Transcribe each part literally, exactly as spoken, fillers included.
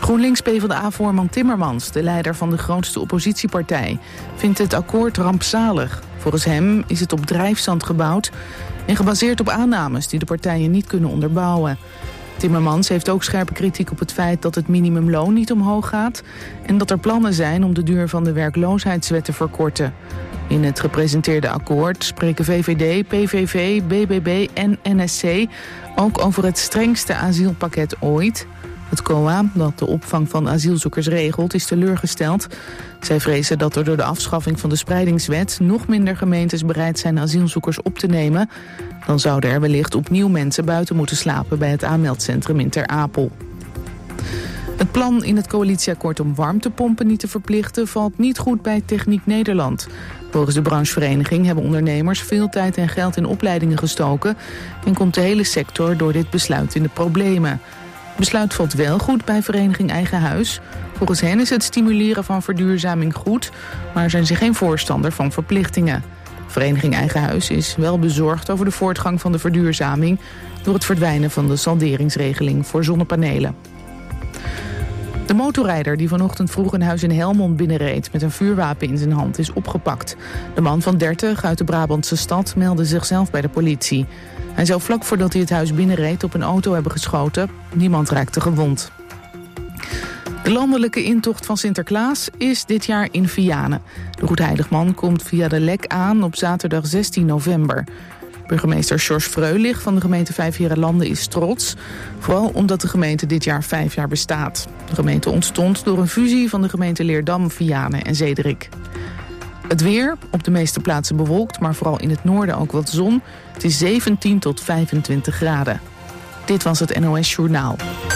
GroenLinks-PvdA-voorman Timmermans, de leider van de grootste oppositiepartij, vindt het akkoord rampzalig. Volgens hem is het op drijfzand gebouwd en gebaseerd op aannames die de partijen niet kunnen onderbouwen. Timmermans heeft ook scherpe kritiek op het feit dat het minimumloon niet omhoog gaat en dat er plannen zijn om de duur van de werkloosheidswet te verkorten. In het gepresenteerde akkoord spreken V V D, P V V, B B B en N S C ook over het strengste asielpakket ooit. Het C O A, dat de opvang van asielzoekers regelt, is teleurgesteld. Zij vrezen dat er door de afschaffing van de spreidingswet nog minder gemeentes bereid zijn asielzoekers op te nemen. Dan zouden er wellicht opnieuw mensen buiten moeten slapen bij het aanmeldcentrum in Ter Apel. Het plan in het coalitieakkoord om warmtepompen niet te verplichten valt niet goed bij Techniek Nederland. Volgens de branchevereniging hebben ondernemers veel tijd en geld in opleidingen gestoken en komt de hele sector door dit besluit in de problemen. Het besluit valt wel goed bij vereniging Eigen Huis. Volgens hen is het stimuleren van verduurzaming goed, maar zijn ze geen voorstander van verplichtingen. Vereniging Eigen Huis is wel bezorgd over de voortgang van de verduurzaming door het verdwijnen van de salderingsregeling voor zonnepanelen. De motorrijder die vanochtend vroeg een huis in Helmond binnenreed met een vuurwapen in zijn hand is opgepakt. De man van dertig uit de Brabantse stad meldde zichzelf bij de politie. Hij zou vlak voordat hij het huis binnenreed op een auto hebben geschoten. Niemand raakte gewond. De landelijke intocht van Sinterklaas is dit jaar in Vianen. De Goedheiligman komt via de Lek aan op zaterdag zestien november. Burgemeester George Freulich van de gemeente Vijfheerenlanden is trots. Vooral omdat de gemeente dit jaar vijf jaar bestaat. De gemeente ontstond door een fusie van de gemeente Leerdam, Vianen en Zederik. Het weer, op de meeste plaatsen bewolkt, maar vooral in het noorden ook wat zon. Het is zeventien tot vijfentwintig graden. Dit was het N O S Journaal.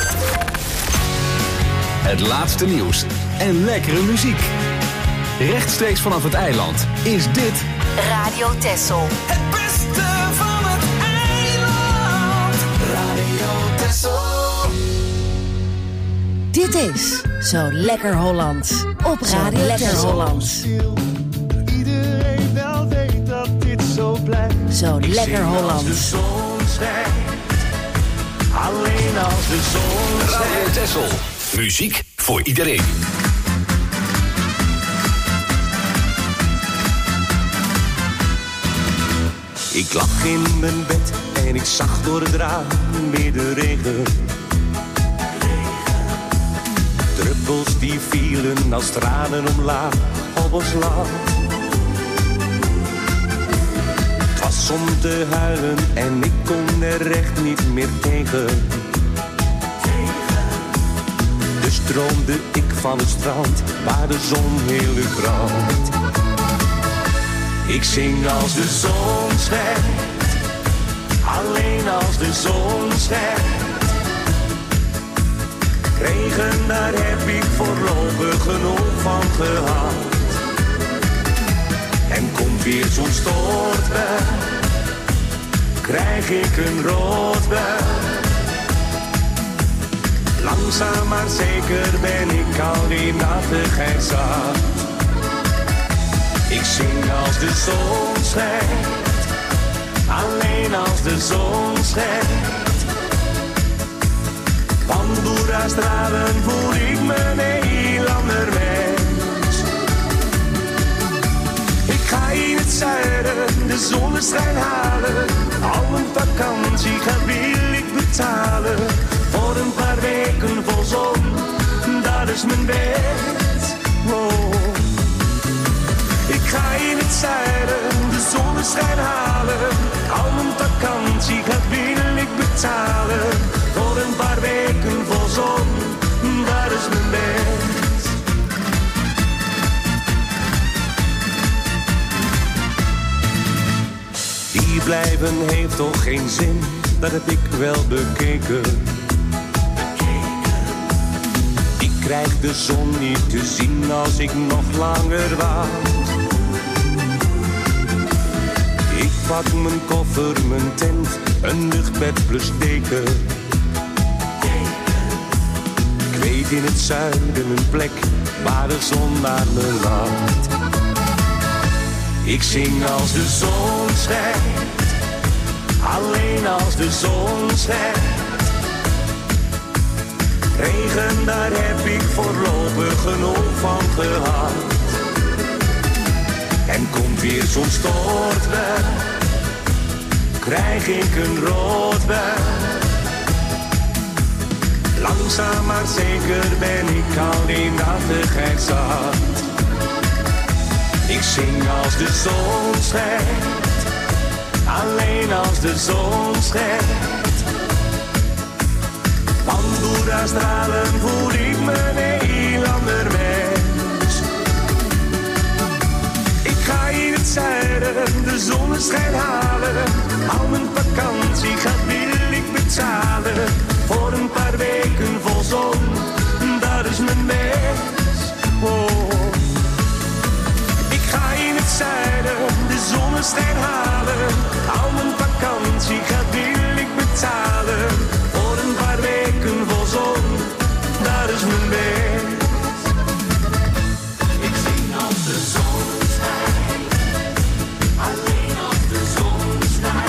Het laatste nieuws en lekkere muziek. Rechtstreeks vanaf het eiland is dit Radio Texel. Het beste van het eiland. Radio Texel. Dit is Zo Lekker Hollands op Radio Lekker Hollands. Iedereen wel weet dat dit zo blijft. Zo Lekker Hollands. De zon schijnt. Alleen als de zon schijnt. Radio Texel. Muziek voor iedereen. Ik lag in mijn bed en ik zag door het raam weer de regen. Druppels die vielen als tranen omlaag op ons land. Het was om te huilen en ik kon er echt niet meer tegen. Dus droomde ik van het strand waar de zon heel uur brandt. Ik zing als de zon schijnt, alleen als de zon schijnt. Regen, daar heb ik voorlopig genoeg van gehad. En komt weer zo'n stortbui, krijg ik een roodbui. Langzaam maar zeker ben ik al die nattigheid zat. Ik zing als de zon schijnt, alleen als de zon schijnt. Van Boerastralen voel ik me een heel ander mens. Ik ga in het zuiden de zonneschijn halen. Al een vakantie ga wil ik betalen. Voor een paar weken vol zon, dat is mijn wens. Oh. Ik ga in het zuiden de zonneschijn halen. Al mijn vakantie gaat wil ik betalen. Voor een paar weken vol zon, dat is mijn wens. Hier blijven heeft toch geen zin, dat heb ik wel bekeken. Ik krijg de zon niet te zien als ik nog langer wacht. Ik pak mijn koffer, mijn tent, een luchtbed plus deken. Ik weet in het zuiden een plek waar de zon naar me laat. Ik zing als de zon schijnt, alleen als de zon schijnt. Regen, daar heb ik voorlopig genoeg van gehad. En komt weer zo'n stortbui, krijg ik een roodbui. Langzaam maar zeker ben ik alleen nattigheid zat. Ik zing als de zon schijnt, alleen als de zon schijnt. Pandora stralen voel ik me een heel ander mens. Ik ga in het zuiden de zonneschijn halen. Al mijn vakantie gaat wil ik betalen. Voor een paar weken vol zon, dat is mijn wens. Oh. Ik ga in het zuiden de zonneschijn halen. Al mijn vakantie gaat wil ik betalen. Voor een paar weken vol zon, dat is mijn wens. Ik zing als de zon schijnt, alleen als de zon schijnt.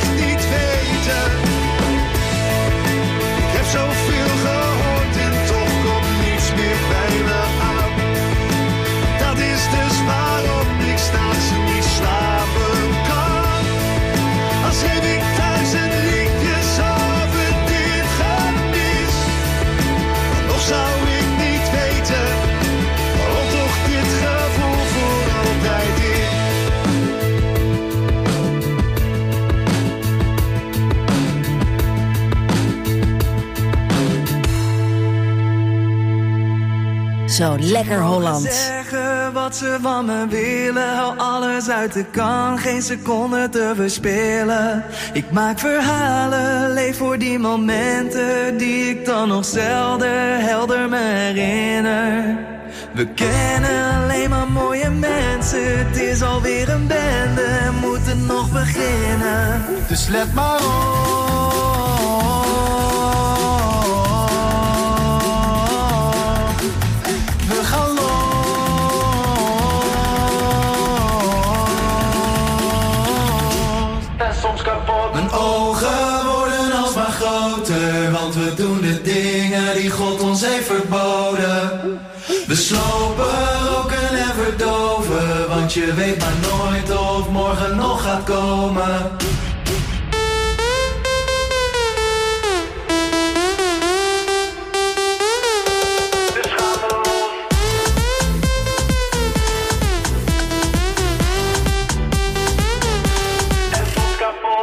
Zoveel gehoord en toch Zo Lekker Holland. Zeggen wat ze van me willen, hou alles uit de kan, geen seconde te verspillen. Ik maak verhalen, leef voor die momenten die ik dan nog zelden helder me herinner. We kennen alleen maar mooie mensen, het is alweer een bende en moeten nog beginnen. Dus let maar op. We gaan los. En soms kapot. Mijn ogen worden alsmaar groter, want we doen de dingen die God ons heeft verboden. We slopen, roken en verdoven, want je weet maar nooit of morgen nog gaat komen. Dus gaan we los. En soms kapot.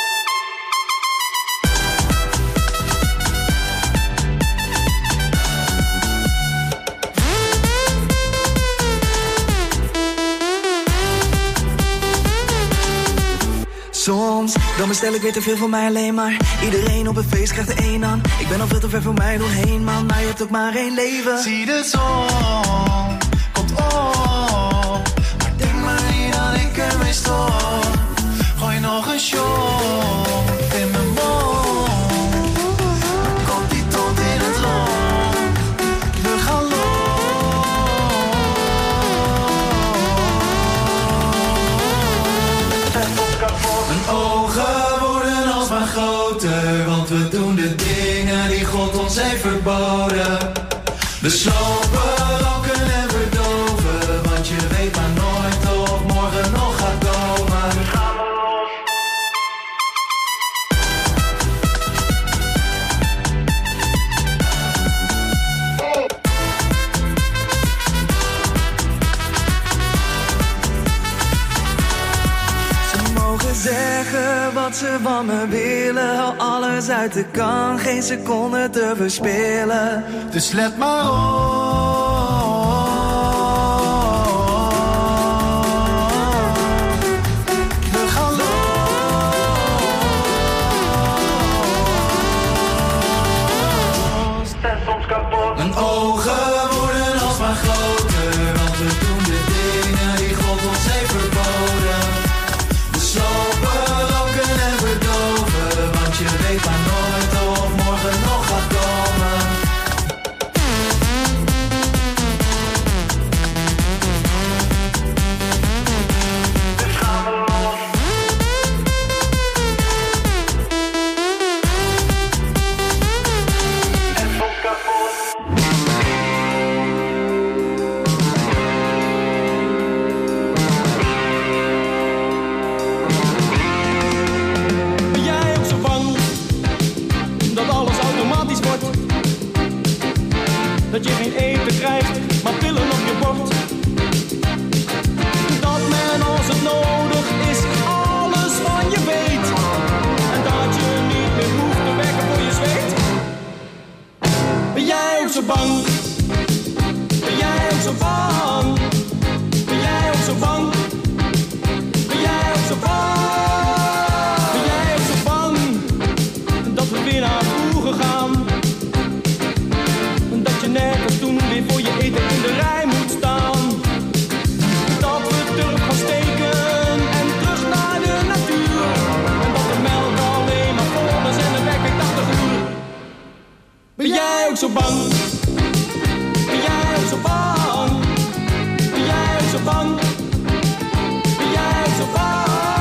Soms, dan bestel ik weer te veel voor mij alleen maar. Iedereen op een feest krijgt er één aan. Ik ben al veel te ver voor mij doorheen, man. Maar je hebt ook maar één leven. Zie de zon, komt op. Maar denk maar niet dat ik ermee stop. Gooi nog een shot in mijn mond. Dan komt die tot in het rond. We gaan los. Mijn ogen worden alsmaar groter, want we doen de dingen die God ons heeft verboden. We slopen, roken en verdoven, want je weet maar nooit of morgen nog gaat komen. Dus gaan we los. Zeggen wat ze van me willen, hou alles uit de kan, geen seconde te verspillen. Dus let maar op. We gaan los. En soms kapot. Mijn ogen worden alsmaar groter, want we doen de dingen die God ons heeft verboden. Slopen, roken en verdoven, want je weet maar nooit of morgen nog gaat komen. Dus gaan we los. En soms kapot. Dat je geen eten krijgt, maar pillen op je bord. Dat men als het nodig is, alles van je weet. En dat je niet meer hoeft te werken voor je zweet. Ben jij ook zo bang? Ben jij ook zo bang? Ben jij ook zo bang? Ben jij ook zo bang? Ben jij ook zo bang? Dat we weer naar vroeger gaan. Dat je nergens toen weer voor je eten in de rij moet staan. Dat we terug gaan steken en terug naar de natuur. En dat de melk alleen maar vol is en de werk tachtig uur. Ben jij ook zo bang? Ben jij ook zo bang? Ben jij ook zo bang? Ben jij ook zo bang?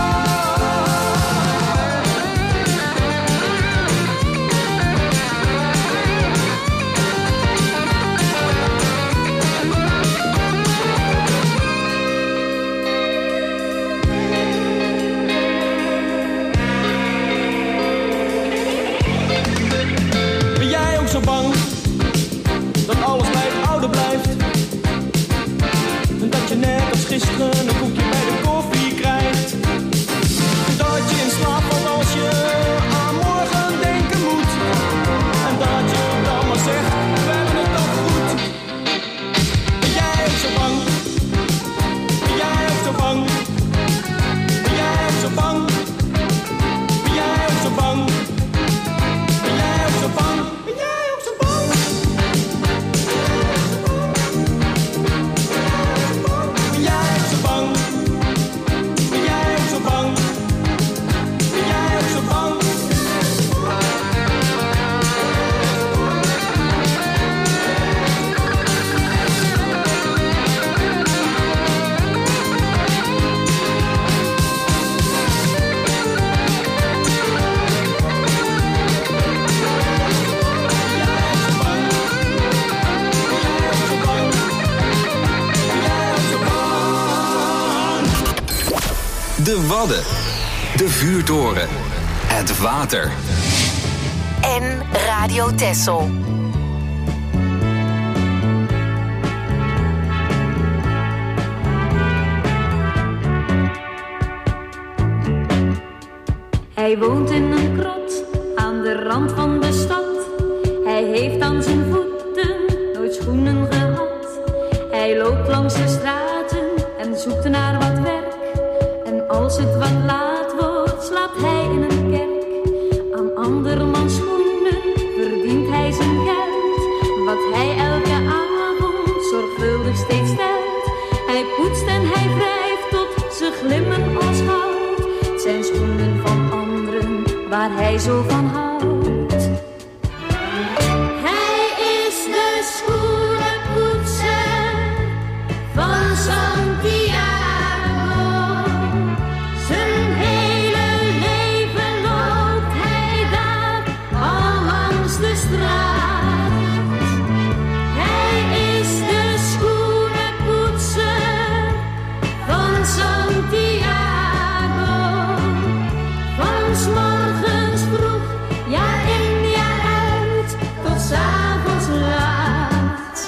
Zo bang dat alles bij het oude blijft. En dat je net als gisteren een koekje bij de koffie krijgt. Dat je in slaap valt als je aan morgen denken moet. En dat je dan maar zegt, we hebben het toch goed. Wadden, de vuurtoren, het water. En Radio Texel. Hij woont in een krot aan de rand van de stad. Hij heeft aan zijn voeten nooit schoenen gehad. Hij loopt langs de straten en zoekt naar wat werk. En als het wat laat wordt, slaapt hij in een kerk. Aan andermans schoenen verdient hij zijn geld. Wat hij elke avond zorgvuldig steeds stelt. Hij poetst en hij wrijft tot ze glimmen als goud. Het zijn schoenen van anderen waar hij zo van houdt. Hij is de schoenenpoetser van Santiago. Zijn hele leven loopt hij daar al langs de straat. Hij is de schoenenpoetser van Santiago. Van 's morgens vroeg, jaar in jaar uit, tot 's avonds laat.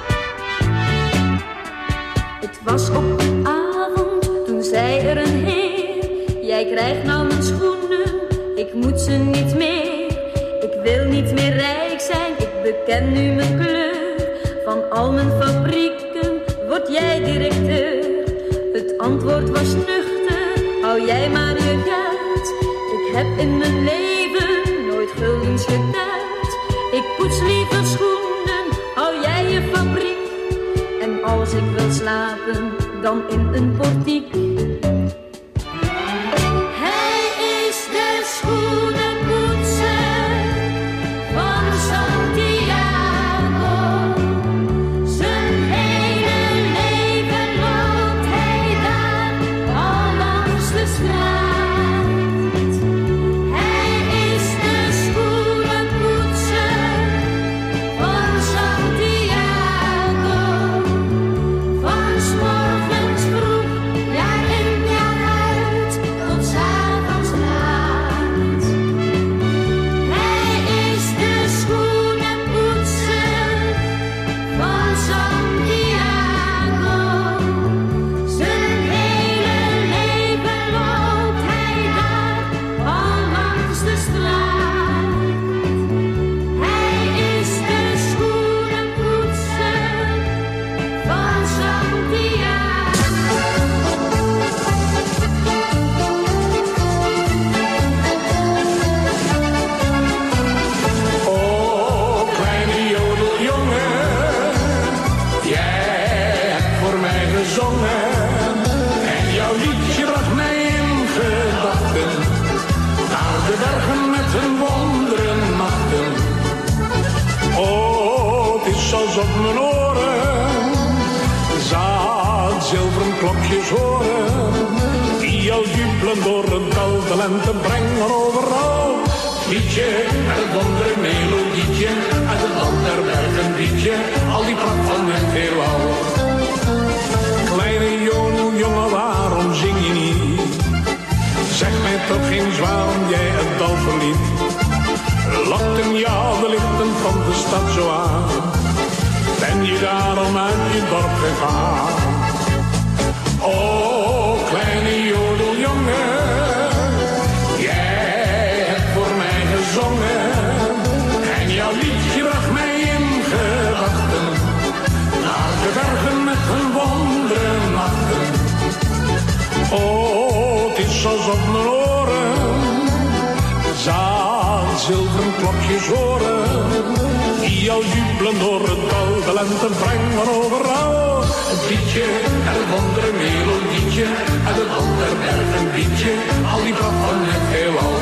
Het was op een avond, toen zei er een heer: jij krijgt nou mijn schoenen, ik moet ze niet meer. Ik wil niet meer rijk zijn, ik beken nu mijn kleur. Van al mijn fabrieken word jij directeur. Het antwoord was nuchter, hou jij maar je geld. Ik heb in mijn leven nooit guldens geteld. Ik poets liever schoenen, hou jij je fabriek. En als ik wil slapen, dan in een portiek. Hij is de schoenenpoetser van Santiago. Zijn hele leven loopt hij daar al langs de straat. Hij is de schoenenpoetser van Santiago. Van 's morgens vroeg, jaar in jaar uit, tot 's avonds laat. Hij is de schoenenpoetser van Santiago. Zijn hele leven loopt hij daar al langs de straat. Hij is de schoenenpoetser van Santiago. Oh, kleine jodeljongen, jij hebt voor mij gezongen. En jouw liedje bracht mij in gedachten naar de bergen met hun wonderen nachten. Oh, het is alsof mijn oren zaad zilveren klokjes horen, die al jubelen door het dal de lente brengen overal. Liedje, het wondere melodietje, uit het land der bergen liedje, al die pracht van het heelal. Kleine jongen, waarom zing je niet? Zeg mij toch eens waarom jij het dal verliet. Lokten jou de lichten van de stad zo aan? Ben je daarom uit je dorp gegaan? Oh, kleine jodeljongen, jij hebt voor mij gezongen. En jouw liedje bracht mij in gedachten naar de bergen met hun wonderen nachten. Oh, het is alsof mijn oren zaad zilveren klokjes horen, die al jubelen door het dal de lente brengen overal. Het liedje, het wondere melodietje, uit het land der bergen liedje, al die pracht van het heelal.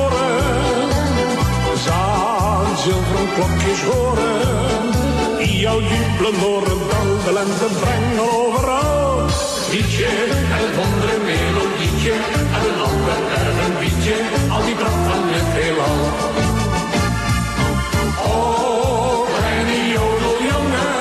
klokjes horen, die al jou jubelen door het dal, de lente brengen overal. Liedje en het wondere melodietje, en een ander erg een bietje, al die pracht van het heelal. Oh, kleine jodeljongen,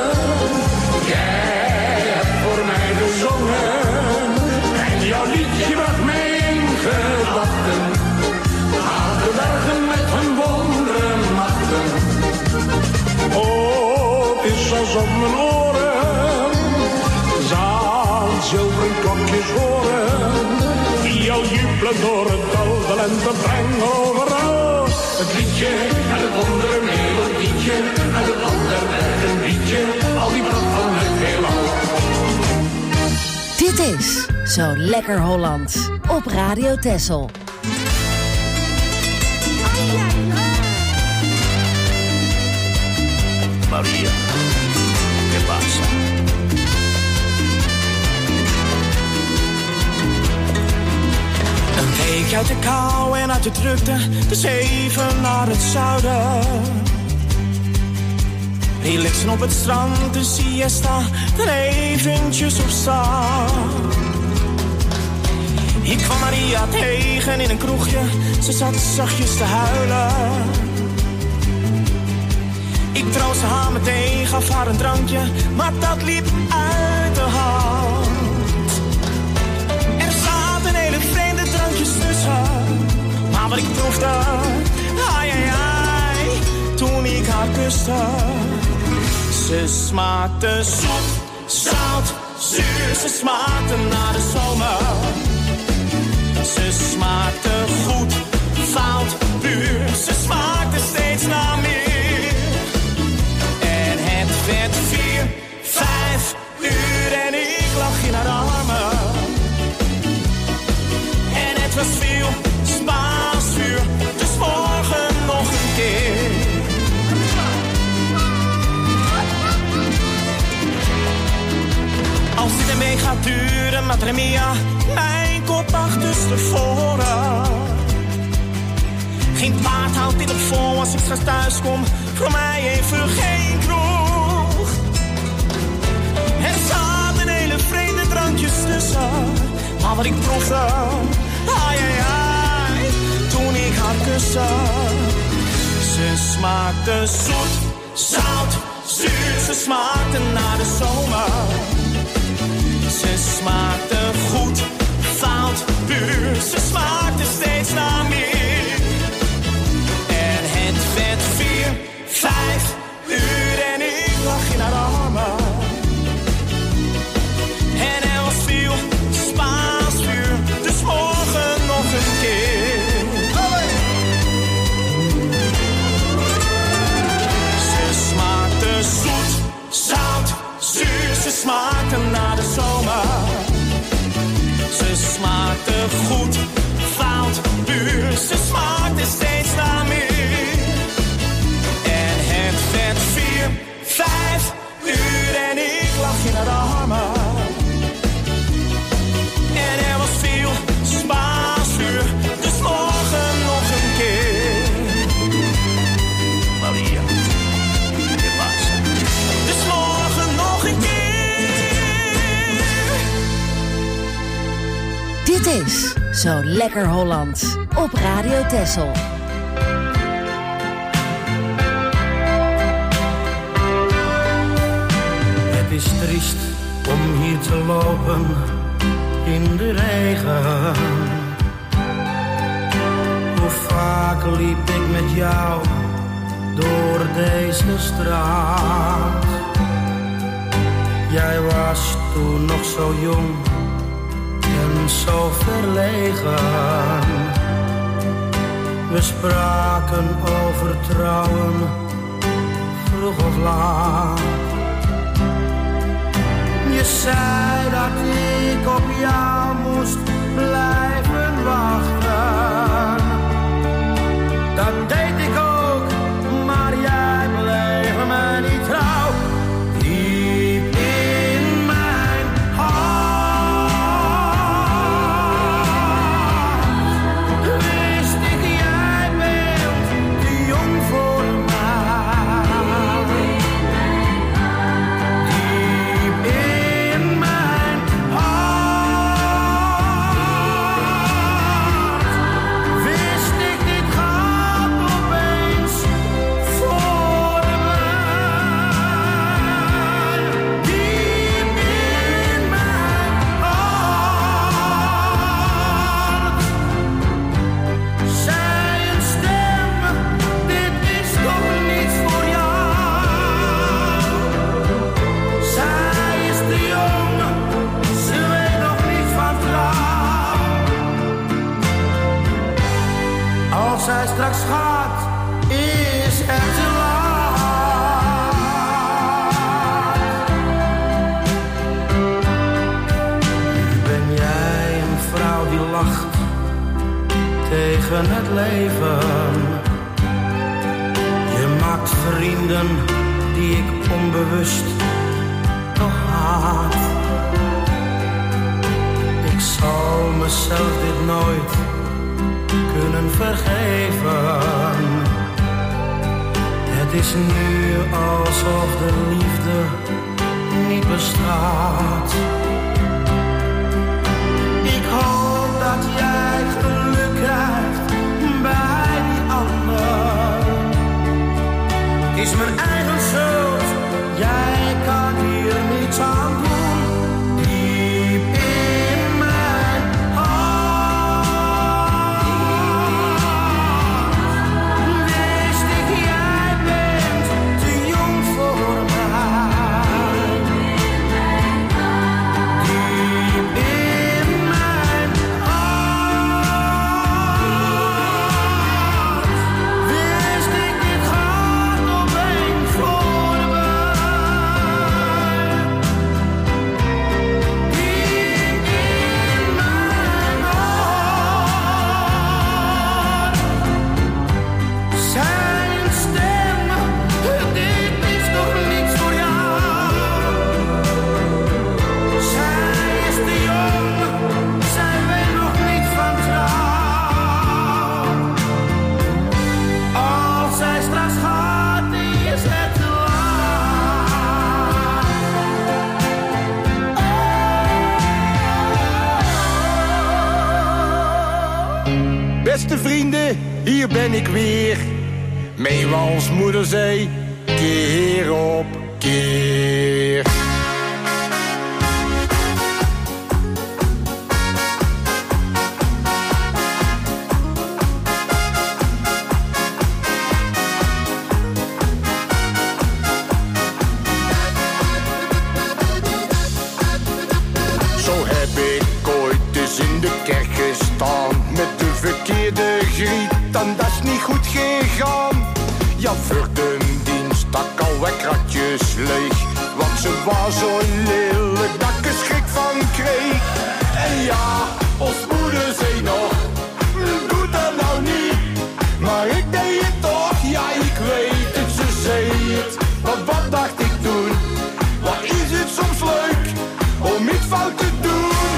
jij hebt voor mij gezongen, en jouw liedje bracht mij in gedachten, aan de bergen met hun wondere machten. Oh, het is als op mijn oren, zaal zilveren klokjes horen, die jou jubelen door het dal, de lente brengen overal. Het liedje en het wondere melodietje, en het ander erg een liedje, al die pracht van het heelal. Dit is Zo Lekker Hollands op Radio Texel. Maria, ¿qué pasa? Een week uit de kou en uit de drukte, dus even naar het zuiden. Relaxen op het strand, de siesta, dan eventjes op stap. Ik kwam Maria tegen in een kroegje, ze zat zachtjes te huilen. Ik troostte haar meteen, gaf haar een drankje, maar dat liep uit de hand. Er zaten hele vreemde drankjes tussen, maar wat ik proefde, ai ai ai, toen ik haar kuste. Ze smaakte zoet, zout, zuur, ze smaakte naar de zomer. Ze smaakte goed, fout, puur, ze smaakte steeds naar meer. En het werd vier, vijf uur en ik lag in haar armen. En het was veel Spaans vuur, dus morgen nog een keer. Als dit ermee gaat duren, Madre Mia, mijn kop achterstevoren. Geen paard houdt dit op vol als ik straks thuis kom, voor mij even geen kroeg. Er zaten hele vreemde drankjes tussen, maar wat ik proefde, ai ai ai, toen ik haar kuste. Ze smaakte zoet, zout, zuur, ze smaakte naar de zomer. Ze smaakte goed, fout, puur, ze smaakte steeds naar meer. En het werd vier, vijf uur en ik lag in haar armen. En er was veel Spaans vuur, dus morgen nog een keer. Ze smaakte zoet, zout, zuur, ze smaakte naar de zomer. Ze smaakte goed, fout, puur, ze smaakte steeds naar meer. En het werd vier, vijf uur en ik lag in haar armen. En er was veel Spaans vuur, dus morgen nog een keer. Maria, ¿qué pasa? Dus morgen nog een keer. Dit is Zo Lekker Hollands op Radio Texel. Het is triest om hier te lopen in de regen. Hoe vaak liep ik met jou door deze straat. Jij was toen nog zo jong en zo verlegen. We spraken over trouwen, vroeg of laat. Je zei dat ik op jou moest blijven wachten. Dat deed ik ook, maar jij bleef mij niet trouw. Diep in mijn hart wist ik, jij bent te jong voor mij. straks gaat, is het te laat. Nu ben jij een vrouw die lacht tegen het leven. Je maakt vrienden die ik onbewust toch haat. Ik zal mezelf dit nooit kunnen vergeven. Het is nu alsof de liefde niet bestaat. Ik hoop dat jij geluk krijgt bij die ander. Het is mijn eigen schuld, jij kan hier niets aan doen. Diep in mijn hart wist ik, jij bent te jong voor mij. Diep in mijn hart wist ik, dit gaat opeens voorbij. Diep in mijn hart zijn stem, dit is toch niets voor jou. Zij is te jong, zijn wij nog niet van trouw. Als zij straks gaat, is het te laat. Beste vrienden, hier ben ik weer. Meewals moeder zei, keer op keer. Zo heb ik ooit eens in de kerk gestaan met de verkeerde griet, en dat is niet goed gegaan. Ja, voor de dienst stak al wat kratjes leeg, want ze was zo lelijk dat ik er schrik van kreeg. En ja, ons moeder zei nog, doe dat nou niet, maar ik deed het toch, ja ik weet het, ze zei het. Maar wat dacht ik toen, wat is het soms leuk om iets fout te doen.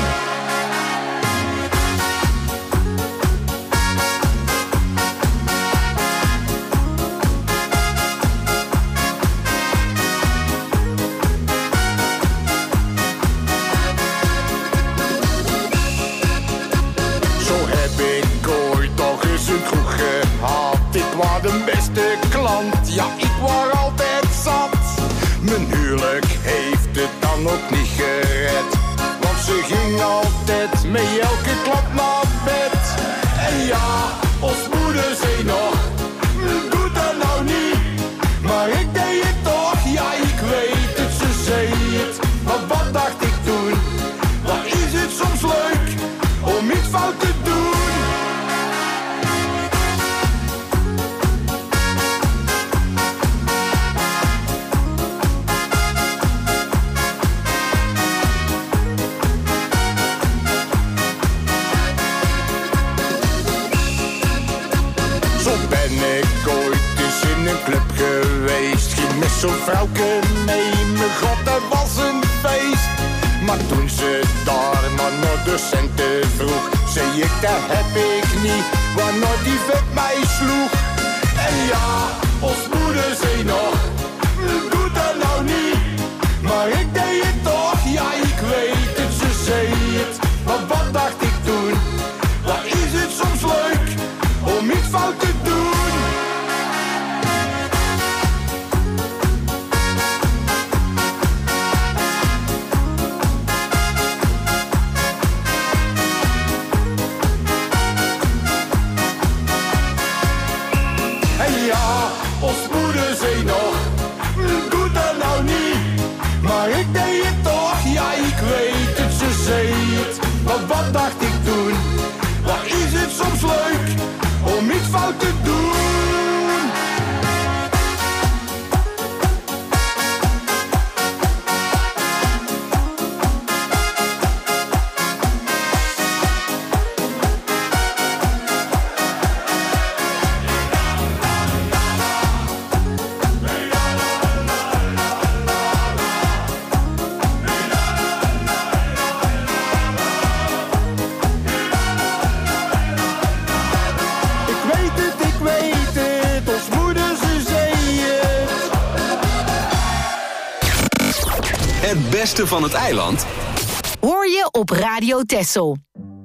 Zo heb ik ooit toch eens een kroeg gehad. Ik was de beste klant, ja ik was altijd zat. Mijn huwelijk heeft het dan ook niet gered, want ze ging altijd met elke klap naar bed. En ja, ons moeder zei nog, doe dat nou niet, maar ik deed het toch, ja ik weet het, ze zei het. Maar wat dacht ik toen, wat is het soms leuk om iets fout te doen. Zo ben ik ooit eens in een club geweest, ging met zo'n vrouwke mee, mijn god dat was een feest. Maar toen ze daar maar naar de centen vroeg, zei ik dat heb ik niet, waarna die vet mij sloeg. En ja, ons moeder zei nog, doe dat nou niet, maar ik deed het toch, ja ik weet het, ze zei het. Maar wat dacht ik toen, wat is het soms leuk om iets fout te doen. En ja, ons moeder zei nog, beste van het eiland hoor je op Radio Texel.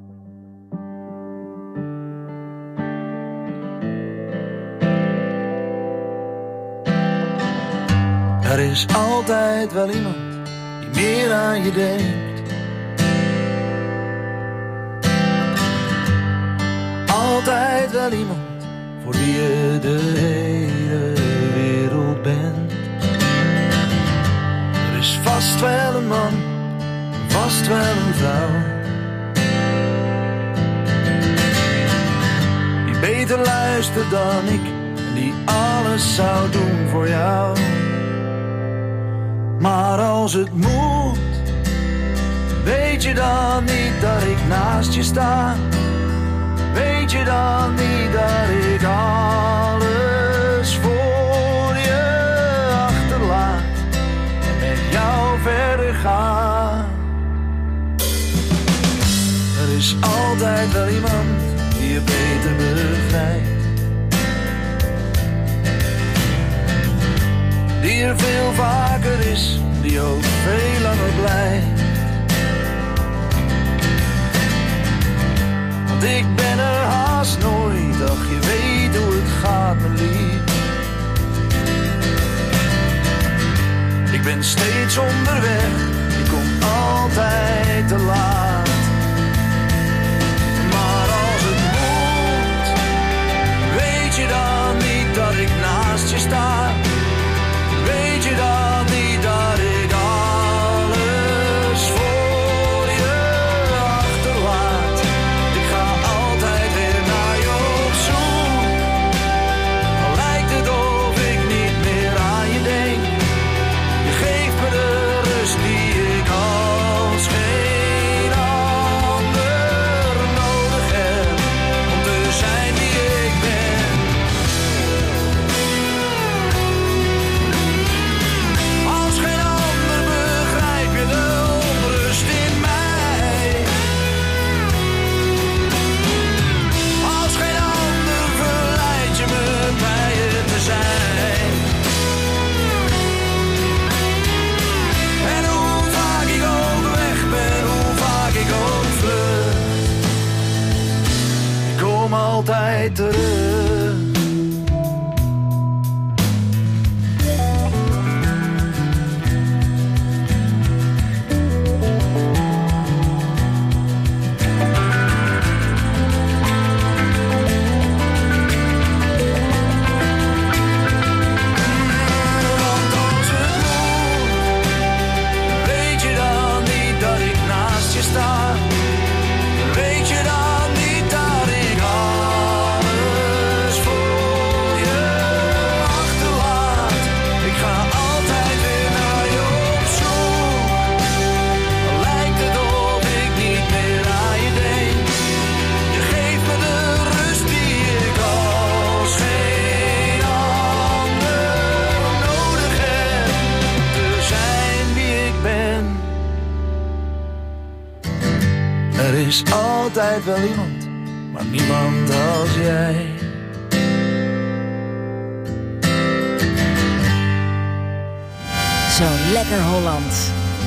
Er is altijd wel iemand die meer aan je denkt. Altijd wel iemand voor wie je de hele wereld bent. Er is vast wel een man, vast wel een vrouw, die beter luistert dan ik en die alles zou doen voor jou. Maar als het moet, weet je dan niet dat ik naast je sta? Weet je dan niet dat ik alles voor je achterlaat en met jou verder ga? Er is altijd wel iemand die je beter begrijpt, die er veel vaker is, die ook veel langer blijft. Want ik ben er haast nooit, ach je weet hoe het gaat mijn lief. Ik ben steeds onderweg, ik kom altijd te laat. Maar als het moet, weet je dan niet dat ik naast je sta? Weet je dan niet dat ik alles voor je achterlaat? Ik ga altijd weer naar je op zoek, al lijkt het of ik niet meer aan je denk. Je geeft me de rust die ik als geen ander nodig heb, om te zijn wie ik ben. Altijd terug. Er is altijd wel iemand, maar niemand als jij. Zo lekker Hollands.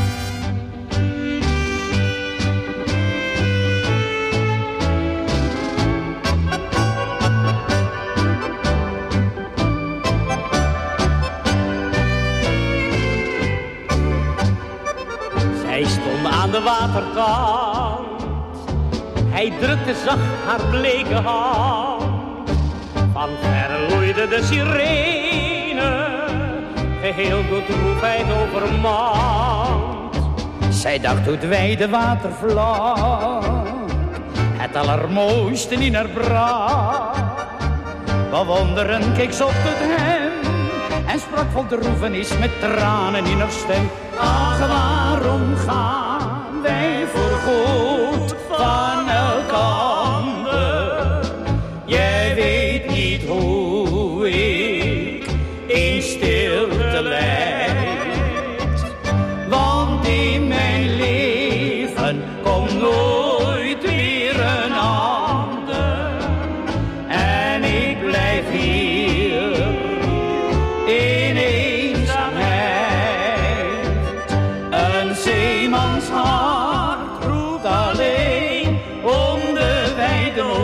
Zij stond aan de waterkant, hij drukte zacht haar bleke hand. Van ver loeide de sirene, geheel door droefheid overmand. Zij dacht hoe het wijde watervlak het allermooiste in haar bracht. Bewonderend keek ze op tot hem en sprak vol droefenis met tranen in haar stem. Ach, waarom gaan wij voorgoed van elkander? Jij weet niet hoe ik in stilte lijd, want in mijn leven komt nooit weer een ander. En ik blijf hier in eenzaamheid, een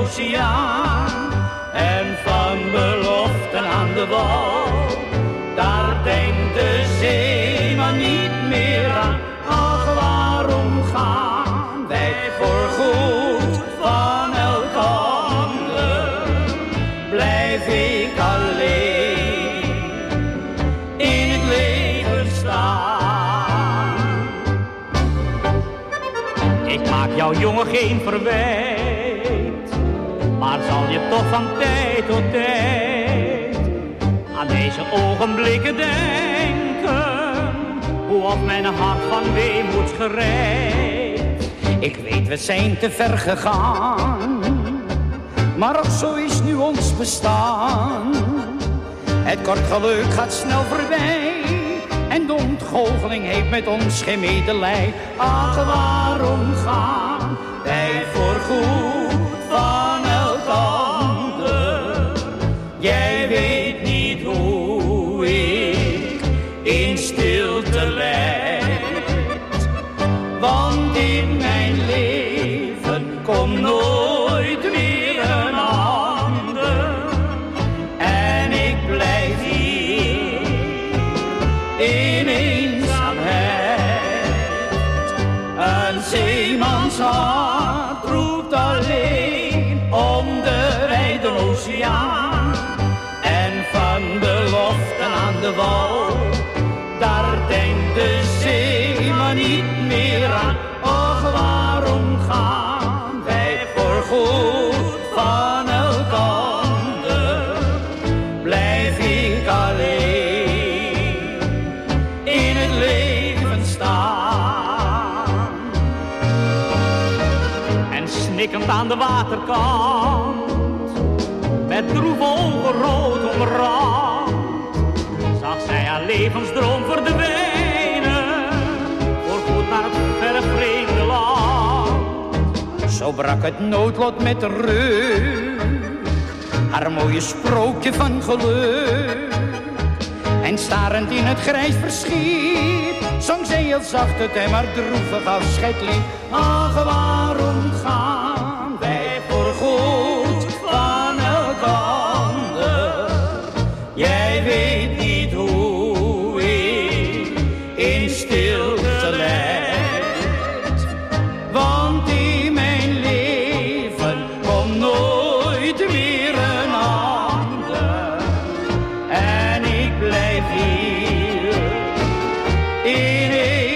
oceaan. En van beloften aan de wal, daar denkt de zeeman niet meer aan. Ach, waarom gaan wij voorgoed van elkander? Blijf ik alleen in het leven staan. Ik maak jou jongen geen verwijt, maar zal je toch van tijd tot tijd aan deze ogenblikken denken, hoe op mijn hart van weemoed gereid. Ik weet, we zijn te ver gegaan, maar ook zo is nu ons bestaan. Het kort geluk gaat snel voorbij en de ontgoocheling heeft met ons geen medelij. Ach, waarom gaan wij voorgoed van elkander? Jij weet niet hoe ik in stilte lijd, want in mijn leven komt nooit weer een ander. En ik blijf hier in eenzaamheid. Een zeemans hart roept alleen om de wijde oceaan. En van beloften aan de wal, daar denkt de zeeman niet meer aan. Och, waarom gaan wij voorgoed van elkander? Blijf ik alleen in het leven staan. En snikkend aan de waterkant, met droeve ogen rood omrand, zag zij haar levensdroom verdwijnen, voorgoed naar het verre vreemde land. Zo brak het noodlot met de reuk, haar mooie sprookje van geluk. En starend in het grijs verschiet, zong zij heel zacht het en maar droevig afscheidlied. Ach, waarom gaan wij voorgoed van elkander? Jij weet niet hoe ik in stilte lijd, want in mijn leven komt nooit meer een ander. En ik blijf hier in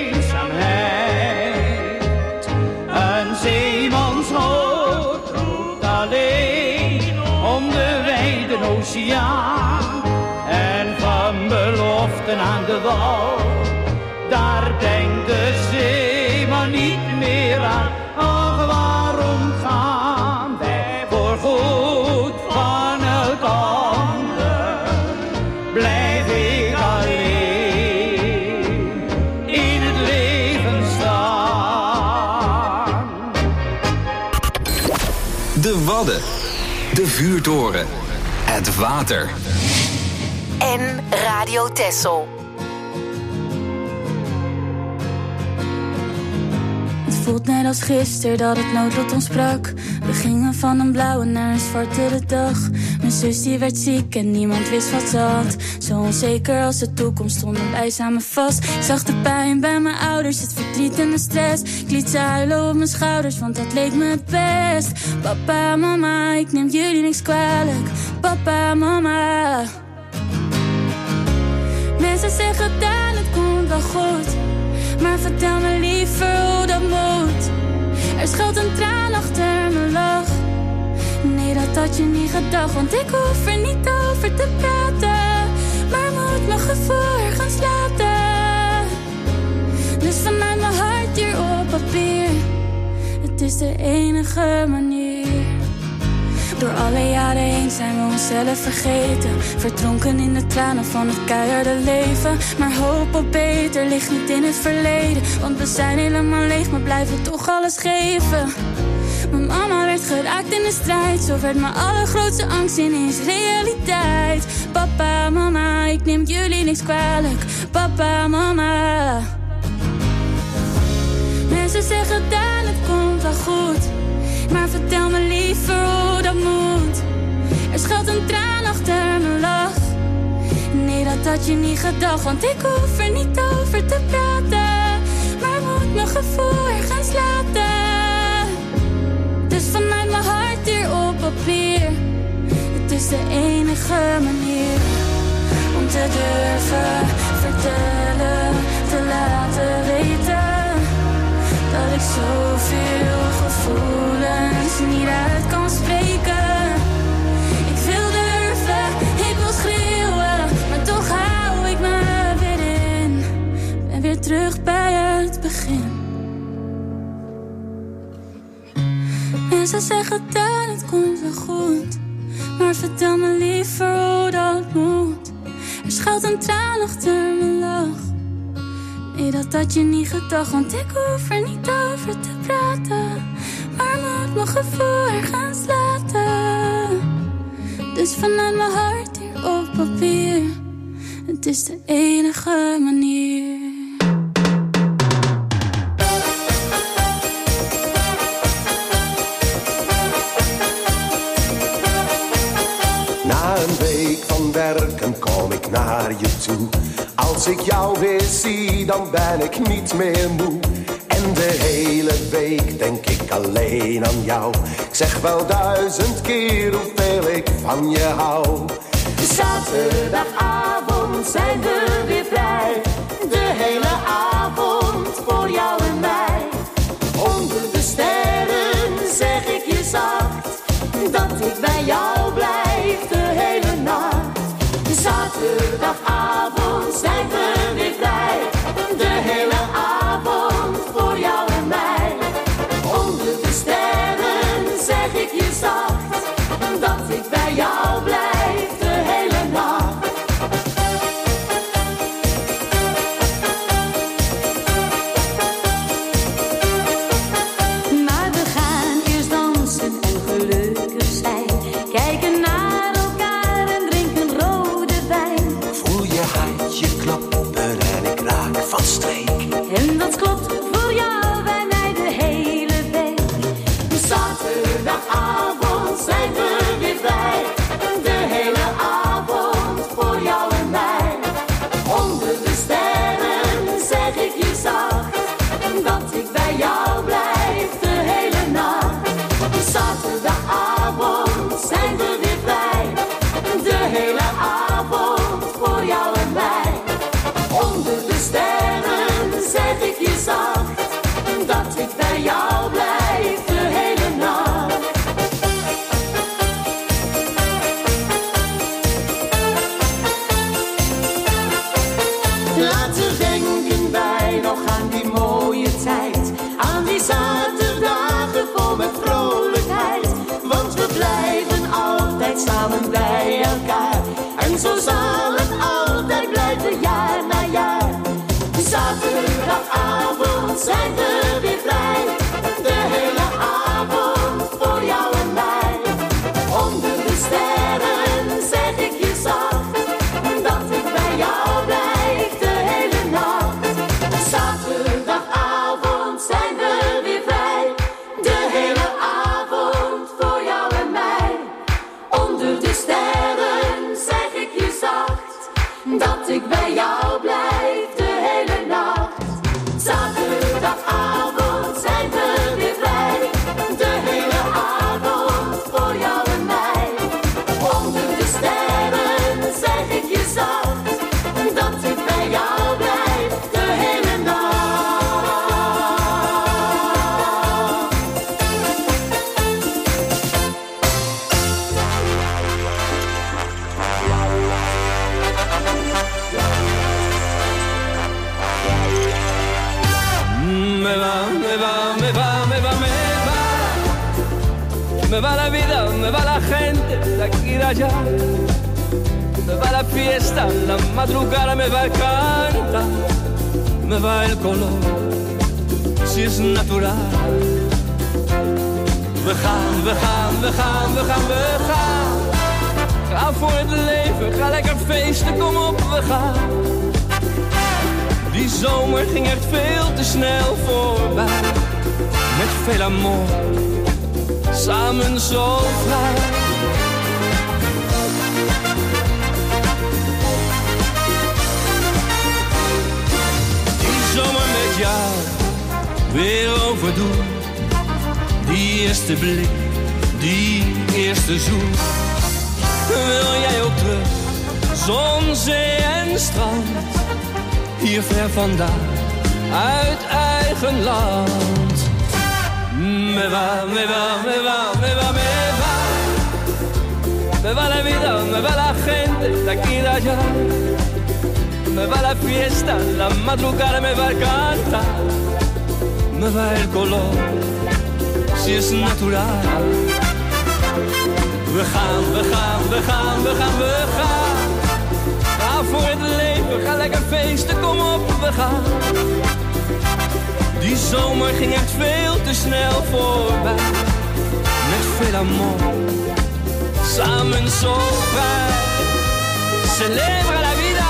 eenzaamheid. Een zeemanshoofd roept alleen om de wijde oceaan. En van beloften aan de wal, daar denkt de zeeman niet meer aan. Ach, waarom gaan wij voorgoed van elkander? Blijf ik alleen in het leven staan. De Wadden, de vuurtoren, het water. En Radio Texel. Het voelt net als gisteren dat het noodlot ons sprak. We gingen van een blauwe naar een zwartere dag. Mijn zus die werd ziek en niemand wist wat ze had. Zo onzeker als de toekomst stonden wij samen vast. Ik zag de pijn bij mijn ouders, het verdriet en de stress. Ik liet ze huilen op mijn schouders, want dat leek me het best. Papa, mama, ik neem jullie niks kwalijk. Papa, mama. Mensen zeggen dan het komt wel goed, maar vertel me liever hoe dat moet. Er schuilt een traan achter mijn lach. Nee, dat had je niet gedacht, want ik hoef er niet over te praten, maar moet mijn gevoel gaan slapen. Dus vanuit mijn hart hier op papier, het is de enige manier. Door alle jaren heen zijn we onszelf vergeten, verdronken in de tranen van het keiharde leven. Maar hoop op beter ligt niet in het verleden, want we zijn helemaal leeg, maar blijven toch alles geven. Mijn mama werd geraakt in de strijd, zo werd mijn allergrootste angst ineens realiteit. Papa, mama, ik neem jullie niks kwalijk. Papa, mama. Mensen zeggen dan het komt wel goed, maar vertel me liever hoe dat dat had je niet gedacht, want ik hoef er niet over te praten. Maar moet mijn gevoel ergens laten. Dus vanuit mijn hart hier op papier. Het is de enige manier om te durven vertellen, te laten weten dat ik zoveel gevoelens niet uit kan spreken. Ik wil durven, ik wil schreeuwen, maar toch hou ik me weer in. Ben weer terug bij het begin. Mensen zeggen dat het komt wel goed, maar vertel me liever hoe dat moet. Er schuilt een traan achter mijn lach. Nee, dat had je niet gedacht, want ik hoef er niet over te praten. Maar moet mijn gevoel ergens laten. Dus vanuit mijn hart hier op papier. Het is de enige manier. Na een week van werken kom ik naar je toe. Als ik jou weer zie, dan ben ik niet meer moe. En de hele week denk ik alleen aan jou. Ik zeg wel duizend keer hoeveel ik van je hou. Zaterdagavond zijn we weer vrij. De hele avond voor jou en mij. Onder de sterren zeg ik je zacht dat ik bij jou blijf de hele nacht. Zaterdagavond zijn we weer vrij. De hele avond voor jou en mij. Onder de sterren zeg ik je zacht dat ik bij jou blijf de hele nacht. Maar we gaan eerst dansen en gelukkig zijn. Kijken naar elkaar en drinken rode wijn. Voel je hartje kloppen en ik raak van streek. En dat klopt voor jou bij mij de hele week. Zaterdagavond zijn we weer vrij. De hele avond voor jou en mij. Onder de sterren zeg ik je zacht dat ik bij jou blijf de hele nacht. Zaterdagavond zijn we weer vrij. De hele avond voor jou en mij. Onder de sterren zeg ik je zacht dat ik bij jou blijf de hele nacht. Later denken wij nog aan die mooie tijd. Aan die zaterdagen vol met vrolijkheid. Want we blijven altijd samen bij elkaar. En zo zal het altijd blijven jaar na jaar. Zaterdagavond zijn we weer vrij. De hele avond voor jou en mij. Onder de sterren zeg ik je zacht dat ik bij jou blijf de hele nacht. Zaterdagavond zijn we weer vrij. De hele avond voor jou en mij. Onder de sterren zeg ik je zacht dat ik bij jou blijf de hele nacht. Zaterdagavond zijn we weer vrij. De hele avond voor jou en mij. Onder de sterren zeg ik je zacht dat ik bij jou blijf de hele nacht. Me va, me va, me va, me va, me va. Me va la vida, me va la gente de aquí y de allá. Me va la fiesta, la madrugada, me va el canto, me va el color, si es natural. We gaan, we gaan, we gaan, we gaan, we gaan. Ga voor het leven, ga lekker feesten, kom op, we gaan. Die zomer ging echt veel te snel voorbij. Met veel amor, samen zo vrij. voor doen. Die eerste blik, die eerste zoen. Wil jij ook terug, zon, zee en strand. Hier ver vandaan, uit eigen land. Me va, me va, me va, me va, me va. Me va la vida, me va la gente, de aquí de allá. Me va la fiesta, la madrugada me va a cantar. Me va el color, si es natural. We gaan, we gaan, we gaan, we gaan, we gaan. Ga voor het leven, ga lekker feesten, kom op, we gaan. Die zomer ging echt veel te snel voorbij. Met veel amor, samen zo vrij. Celebra la vida.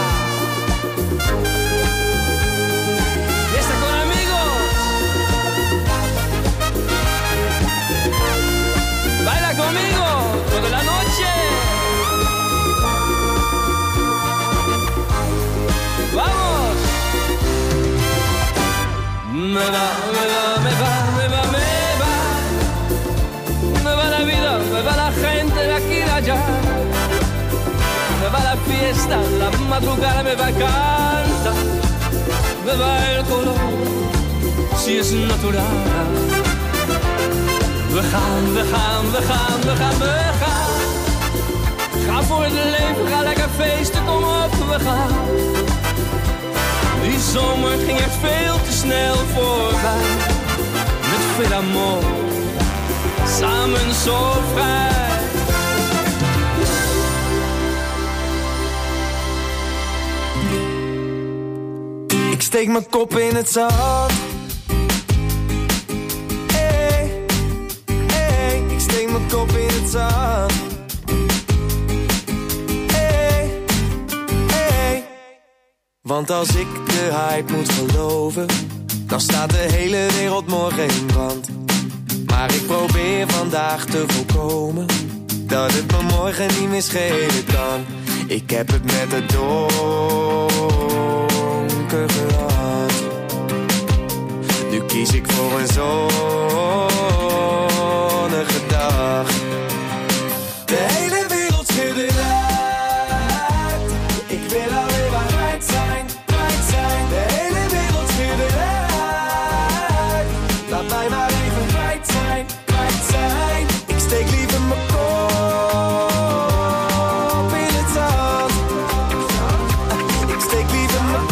Fiesta con amigos. Baila conmigo toda la noche. Vamos. Me va, me va, me va, me va, me va. Me va la vida, me va la gente de aquí de allá. Me va la fiesta, la madrugada me va a cantar. Me va el color, si es natural. We gaan, we gaan, we gaan, we gaan, we gaan. Ga voor het leven, ga lekker feesten, kom op, we gaan. Die zomer ging echt veel te snel voorbij. Met veel amor, samen zo vrij. Ik steek mijn kop in het zand. Hey, hey, ik steek mijn kop in het zand. Want als ik de hype moet geloven, dan staat de hele wereld morgen in brand. Maar ik probeer vandaag te voorkomen dat het me morgen niet meer schelen kan. Ik heb het met het donker gehad. Nu kies ik voor een zonnige dag. De hele wereld schudt eruit. Ik wil alleen maar kwijt zijn, kwijt zijn. De hele wereld schudt eruit. Laat mij maar even kwijt zijn, kwijt zijn. Ik steek liever mijn kop in het zand. Ik steek liever mijn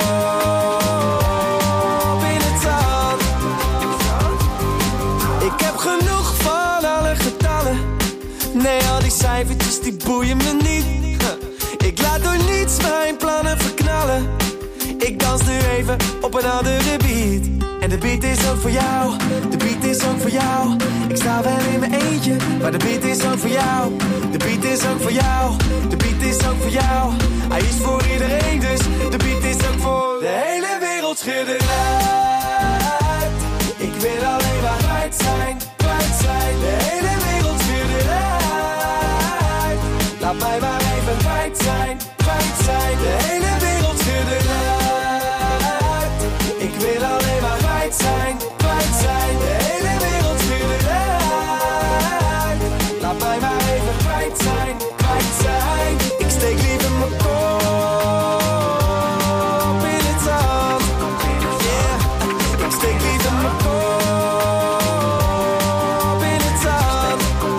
kop in het zand. Ik heb genoeg van alle getallen. Nee, al die cijfertjes die boeien me niet. Ik laat door niets mijn plannen verknallen. Ik dans nu even op een andere beat. En de beat is ook voor jou, de beat is ook voor jou. Ik sta wel in mijn eentje, maar de beat is ook voor jou. De beat is ook voor jou, de beat is ook voor jou. Hij is voor iedereen, dus de beat is ook voor de hele wereld schudt eruit. Ik wil alleen maar kwijt zijn, kwijt zijn. De hele wereld schudt eruit. Laat mij maar even kwijt zijn, kwijt zijn. De hele wereld schudt eruit. Ik wil alleen maar kwijt zijn, kwijt zijn. De hele wereld schudt eruit. Laat mij maar even kwijt zijn, kwijt zijn. Ik steek liever mijn kop in het zand. Yeah, ik steek liever mijn kop in het zand.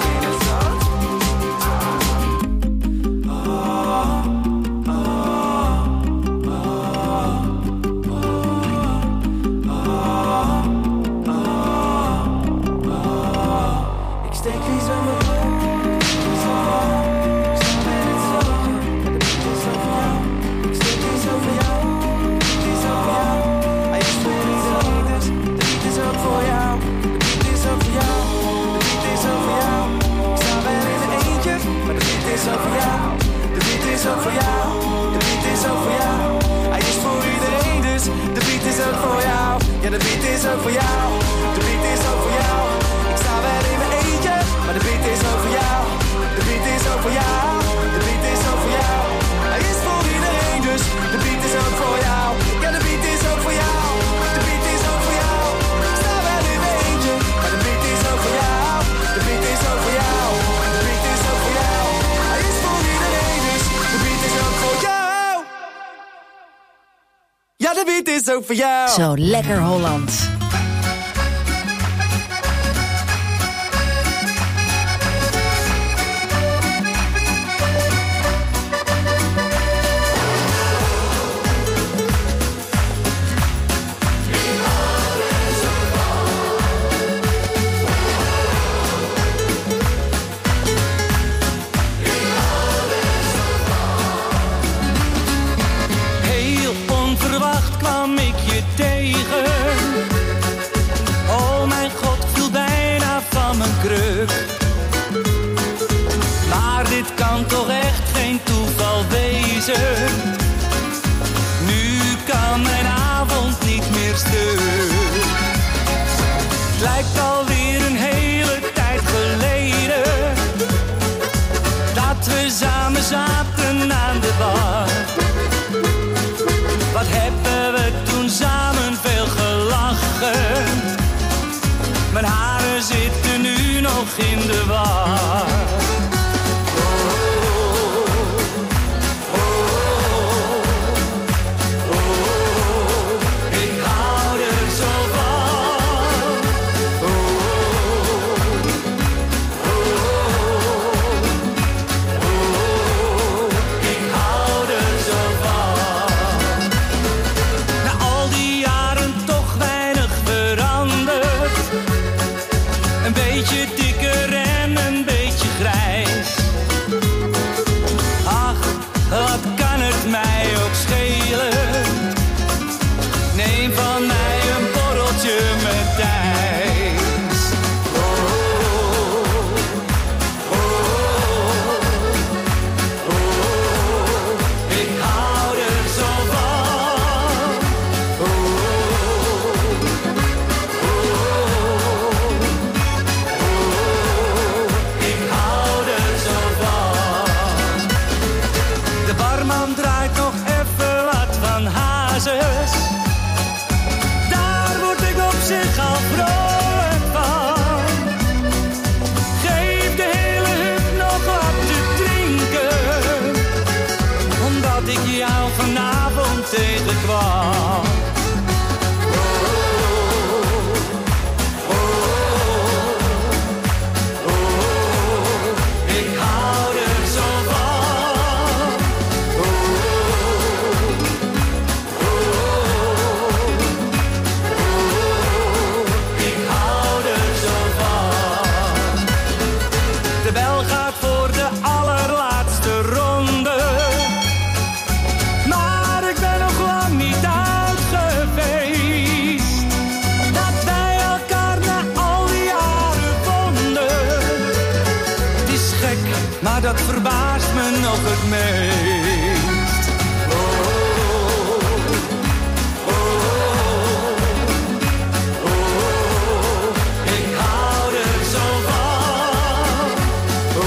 Ik steek liever mijn kop in het zand. De beat is ook voor jou. Ik steek liever voor jou. De beat is ook voor jou. Hij is voor iedereen, dus de beat is ook voor jou. De beat is ook voor jou. De beat is ook voor jou. Ik sta wel in mijn eentje, maar de beat is ook voor jou. De beat is ook voor jou. De beat is ook voor jou. Hij is voor iedereen, dus de beat is ook voor jou. Ja, de beat is ook voor jou. De beat is ook voor jou. Ik sta wel in mijn eentje, maar de beat is ook voor jou. De beat is ook voor jou. De beat is ook voor jou. Hij is voor iedereen, dus de beat is ook voor jou. Ja, de beat is ook voor jou. De beat is ook voor jou. Ik sta beat is ook voor jou. Zo lekker Holland. Maar dit kan toch echt geen toeval wezen. Nu kan mijn avond niet meer stuk. Het lijkt alweer een hele tijd geleden dat we samen zaten aan de bar. Wat hebben we toen samen veel gelachen. Mijn haren zitten nu nog in de war. Dat verbaast me nog het meest. Oh, oh, oh, oh, ik hou er zo van. Oh,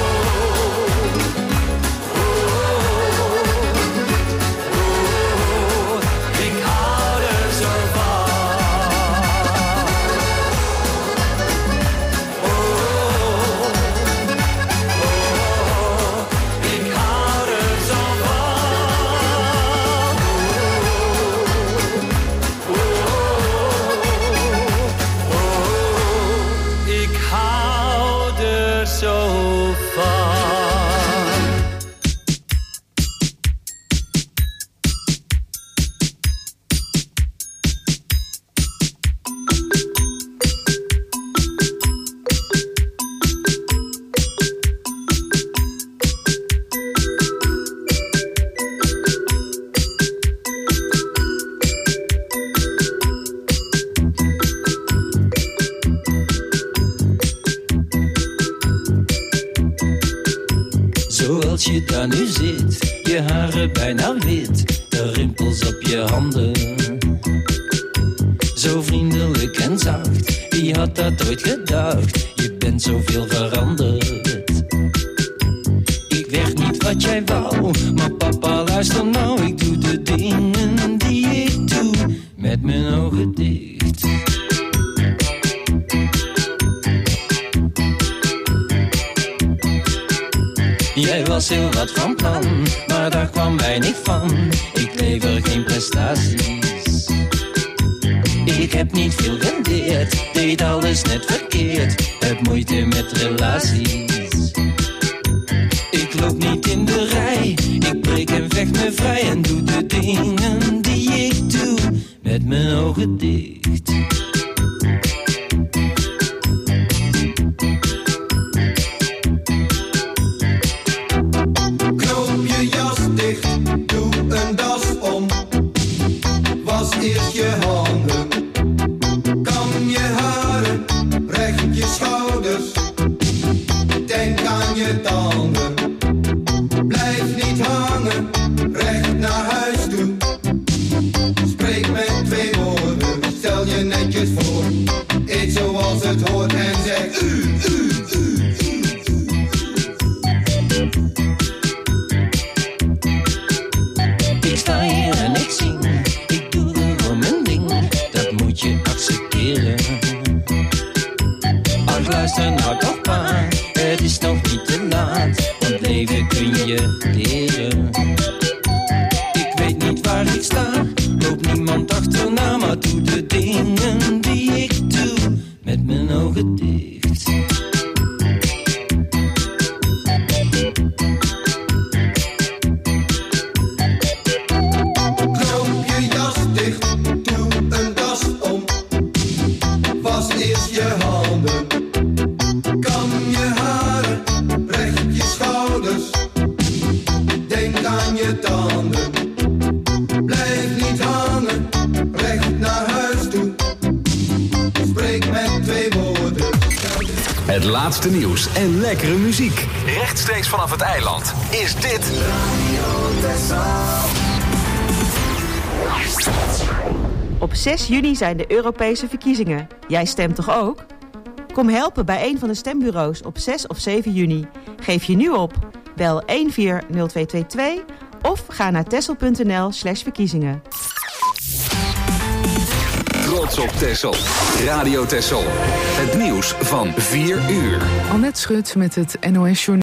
oh, oh, ik hou er zo van. Oh, Zoals je daar nu zit, je haren bijna wit, de rimpels op je handen. Zo vriendelijk en zacht, wie had dat ooit gedacht? Je bent zoveel veranderd. Ik werd niet wat jij wou, maar papa luister nou, ik doe de dingen die ik doe, met mijn ogen dicht. Jij was heel wat van plan, maar daar kwam weinig van. Ik lever geen prestaties. Ik heb niet veel rendeerd, deed alles net verkeerd. Heb moeite met relaties. Ik loop niet in de rij, ik breek en vecht me vrij. En doe de dingen die ik doe, met mijn ogen dicht. Knoop je jas dicht, doe een das om. Was eerst je handen, kam je haren, recht je schouders. Denk aan je tanden, blijf niet hangen, recht naar huis toe. Spreek met twee woorden, stel je netjes voor. Eet zoals het hoort en zeg u, u, u, u. Ik sta hier en ik zing, ik doe gewoon mijn ding, dat moet je accepteren. Ach, luister nou toch pa, het is nog niet te laat, want leven kun je leren. Ik weet niet waar ik sta, loop niemand achterna, maar doe de dingen die ik doe, met mijn ogen dicht. Knoop je jas dicht, doe een das om. Was eerst je handen, kam je haren, recht je schouders. Denk aan je tanden, blijf niet hangen, recht naar huis toe. Spreek met twee woorden. Het laatste nieuws en lekkere muziek. Rechtstreeks vanaf het eiland is dit Op zes juni zijn de Europese verkiezingen. Jij stemt toch ook? Kom helpen bij een van de stembureaus op zes of zeven juni. Geef je nu op. Bel een vier nul twee twee twee of ga naar texel.nl slash verkiezingen. Trots op Texel. Radio Texel. Het nieuws van vier uur. Annette Schut met het N O S Journaal.